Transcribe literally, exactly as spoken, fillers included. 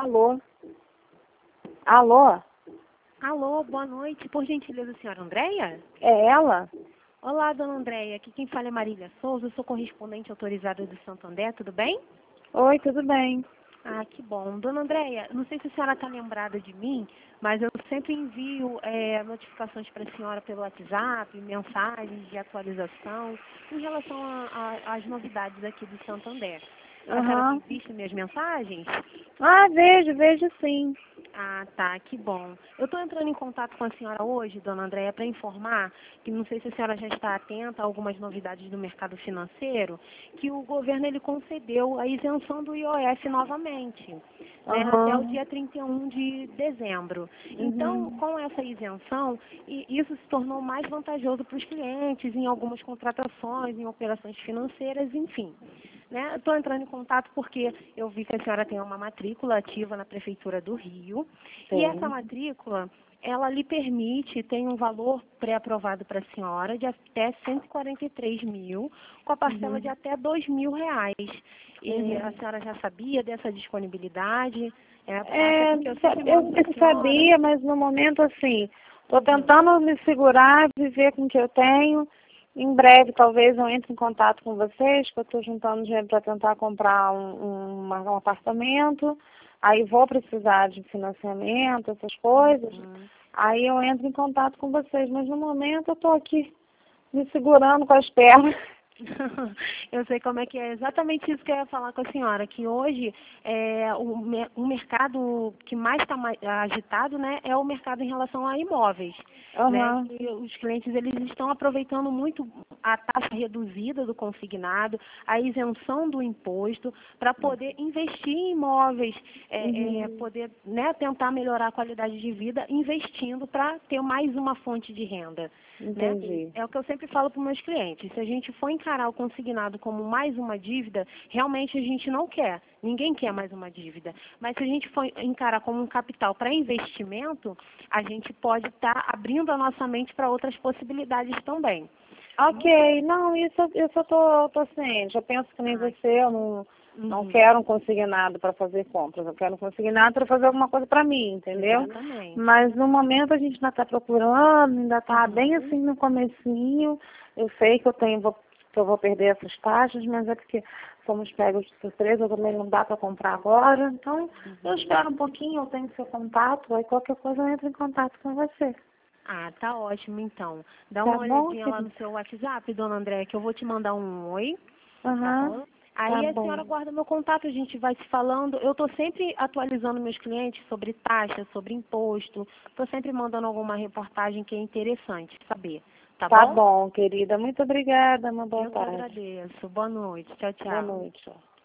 Alô? Alô? Alô, boa noite. Por gentileza, senhora Andréia? É ela? Olá, dona Andréia. Aqui quem fala é Marília Souza. Eu sou correspondente autorizada do Santander, tudo bem? Oi, tudo bem. Ah, que bom. Dona Andréia, não sei se a senhora está lembrada de mim, mas eu sempre envio é, notificações para a senhora pelo WhatsApp, mensagens de atualização em relação às novidades aqui do Santander. A senhora Aham. tem visto minhas mensagens? Ah, vejo, vejo sim. Ah, tá, que bom. Eu estou entrando em contato com a senhora hoje, dona Andréia, para informar que não sei se a senhora já está atenta a algumas novidades do mercado financeiro, que o governo ele concedeu a isenção do I O F novamente, né, até o Aham. dia trinta e um de dezembro. Então, Uhum. com essa isenção, e isso se tornou mais vantajoso para os clientes em algumas contratações, em operações financeiras, enfim. Né? Estou entrando em contato porque eu vi que a senhora tem uma matrícula ativa na Prefeitura do Rio. E essa Tem. matrícula, ela lhe permite, tem um valor pré-aprovado para a senhora de até cento e quarenta e três mil, com a parcela Uhum. de até dois mil reais. E Uhum. a senhora já sabia dessa disponibilidade? É, até É, porque eu sempre eu mando para a senhora. sabia, mas no momento assim, estou Uhum. tentando me segurar, viver com o que eu tenho. Em breve, talvez eu entre em contato com vocês, que eu estou juntando dinheiro para tentar comprar um, um, uma- um apartamento. Aí vou precisar de financiamento, essas coisas. Uhum. Aí eu entro em contato com vocês. Mas no momento eu estou aqui me segurando com as pernas. Eu sei como é que é, exatamente isso que eu ia falar com a senhora, que hoje é, o, me- o mercado que mais está agitado, né, é o mercado em relação a imóveis, né, Aham. que os clientes eles estão aproveitando muito a taxa reduzida do consignado, a isenção do imposto, para poder investir em imóveis, é, é, Uhum. poder, né, tentar melhorar a qualidade de vida, investindo para ter mais uma fonte de renda. Né? Entendi. É o que eu sempre falo para os meus clientes. Se a gente for encarar o consignado como mais uma dívida, realmente a gente não quer. Ninguém quer mais uma dívida. Mas se a gente for encarar como um capital para investimento, a gente pode estar tá abrindo a nossa mente para outras possibilidades também. Ok, não, isso eu- isso eu tô, tô ciente. Eu penso que nem Ah, você, eu não, não uhum, quero um consignado para fazer compras. Eu quero um consignado para fazer alguma coisa para mim, entendeu? exatamente. Mas no momento a gente ainda está procurando, ainda está bem Uhum, assim no comecinho. Eu sei que eu tenho, vou, que eu vou perder essas taxas, mas é porque fomos pegos de surpresa, também não dá para comprar agora. Então, eu uhum. espero um pouquinho, eu tenho seu contato, aí qualquer coisa eu entro em contato com você. Ah, tá ótimo então. Dá Tá uma bom, olhadinha lá no querida? seu WhatsApp, dona André, que eu vou te mandar um oi. Tá Aham, bom? tá Aí a bom. senhora guarda meu contato, a gente vai se falando. Eu estou sempre atualizando meus clientes sobre taxa, sobre imposto. Estou sempre mandando alguma reportagem que é interessante saber. Tá Tá bom? bom, querida. Muito obrigada. Uma boa Eu que tarde. agradeço. Boa noite. Tchau, Boa tchau. noite.